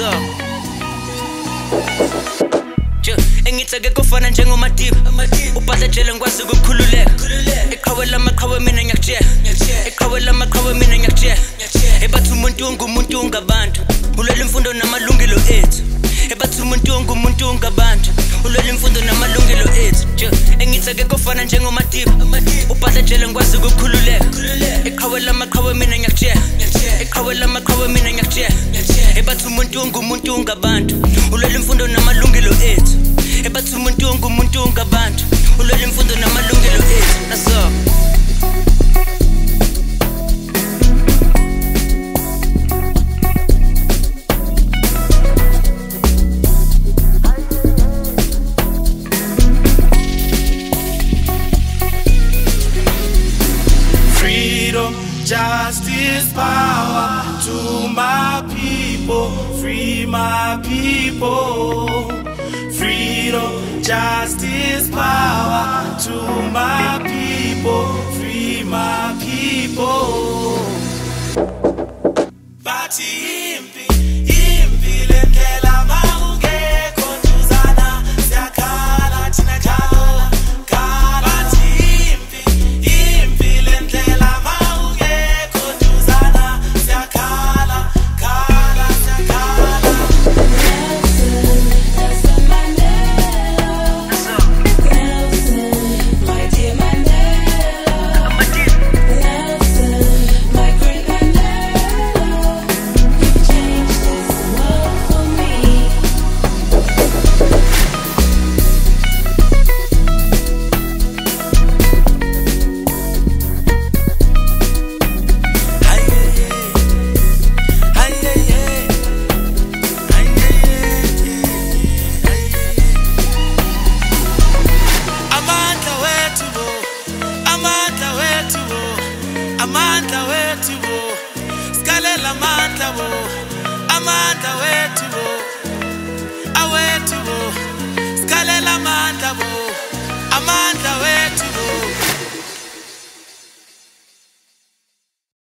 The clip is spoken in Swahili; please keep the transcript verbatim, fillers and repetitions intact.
naso engitheke kufana njengomadiba uphatha jele ngikwazi ukukhululeka eqhawe lamaqhawe mina ngiyakujela eqhawe lamaqhawe mina ngiyakujela ebathi umuntu ungumuntu ungabantu ulwela imfundo namalungelo ethu ebathi umuntu ungumuntu ungabantu ulwela imfundo namalungelo ethu engitheke kufana njengomadiba uphatha jele ngikwazi ukukhululeka eqhawe lamaqhawe mina ngiyakujela eqhawe lamaqhawe mina ngiyakujela ebathi umuntu ungumuntu ungabantu ulwela imfundo namalungelo ethu ebathi umuntu ungumuntu ungabantu ulwela imfundo namalungelo ethu naso Justice, power to my people, free my people. Freedom, justice, power to my people, free my people. Party